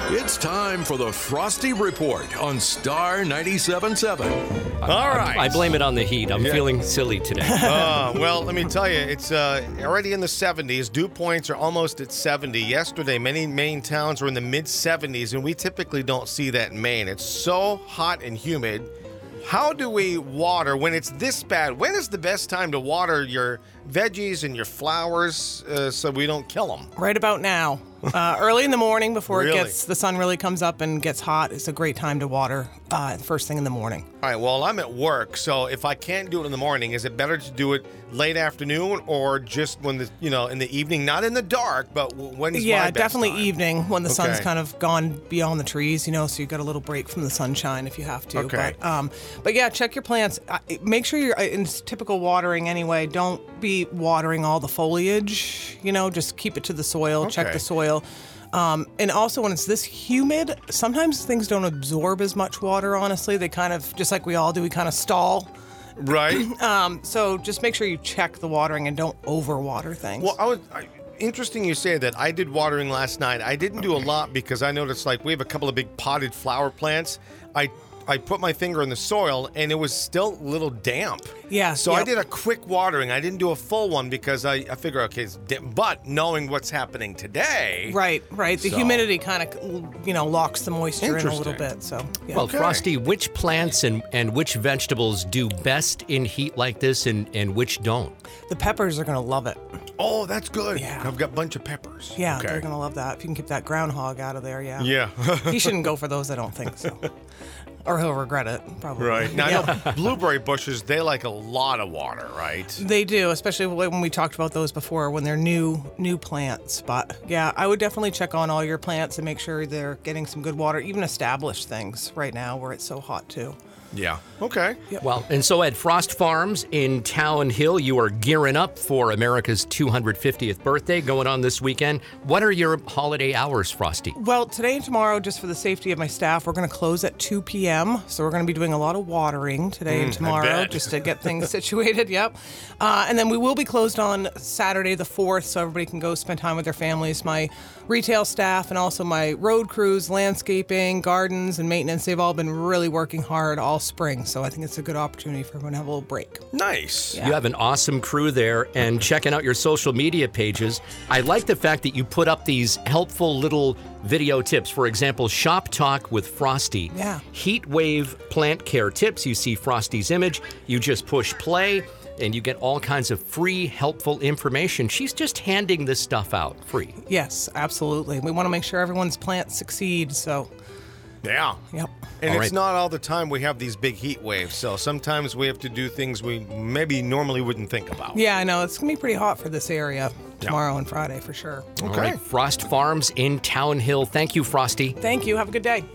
It's time for the Frosty Report on Star 97.7. All right. I blame it on the heat. I'm feeling silly today. Well, let me tell you, it's already in the 70s. Dew points are almost at 70. Yesterday, many Maine towns were in the mid-70s, and we typically don't see that in Maine. It's so hot and humid. How do we water when it's this bad? When is the best time to water your veggies and your flowers so we don't kill them? Right about now. Early in the morning before Really? the sun really comes up and gets hot. It's a great time to water first thing in the morning. All right, well, I'm at work, so if I can't do it in the morning, is it better to do it late afternoon or just when in the evening, not in the dark, but when is my best definitely time? evening when the sun's Okay. kind of gone beyond the trees, so you got a little break from the sunshine if you have to. Okay. But yeah, check your plants. Make sure you're in typical watering anyway. Don't be watering all the foliage, just keep it to the soil, check Okay. the soil. And also when it's this humid, sometimes things don't absorb as much water, honestly. They kind of, just like we all do, we kind of stall. Right? So just make sure you check the watering and don't overwater things. Well, interesting you say that. I did watering last night. I didn't do a lot because I noticed we have a couple of big potted flower plants. I put my finger in the soil and it was still a little damp. Yeah. So I yep. did a quick watering. I didn't do a full one because I figure, okay, it's but knowing what's happening today. Right. The So- humidity kind of, locks the moisture in a little Interesting. bit. So, yeah. Well, Okay. Frosty, which plants and which vegetables do best in heat like this and which don't? The peppers are going to love it. Oh, that's good. Yeah. I've got a bunch of peppers. Yeah, Okay. they're going to love that. If you can keep that groundhog out of there, yeah. Yeah. He shouldn't go for those, I don't think so. Or he'll regret it, probably. Right. Now, Yeah. I know blueberry bushes, they like a lot of water, right? They do, especially when we talked about those before, when they're new plants. But yeah, I would definitely check on all your plants and make sure they're getting some good water, even established things right now where it's so hot too. Yeah. Okay. Well, and so at Frost Farms in Town Hill, you are gearing up for America's 250th birthday going on this weekend. What are your holiday hours, Frosty? Well, today and tomorrow, just for the safety of my staff, we're going to close at 2 p.m. So we're going to be doing a lot of watering today and tomorrow bet. just to get things situated. Yep. And then we will be closed on Saturday the 4th so everybody can go spend time with their families. My retail staff and also my road crews, landscaping, gardens, and maintenance, they've all been really working hard all spring. So I think it's a good opportunity for everyone to have a little break. Nice. Yeah. You have an awesome crew there, and checking out your social media pages, I like the fact that you put up these helpful little video tips. For example, Shop Talk with Frosty. Yeah. Heat wave plant care tips. You see Frosty's image. You just push play, and you get all kinds of free, helpful information. She's just handing this stuff out free. Yes, absolutely. We want to make sure everyone's plants succeed. So, Yeah. yep. And All it's right. not all the time we have these big heat waves, so sometimes we have to do things we maybe normally wouldn't think about. Yeah, I know. It's going to be pretty hot for this area tomorrow and Friday for sure. All right, Frost Farms in Town Hill. Thank you, Frosty. Thank you. Have a good day.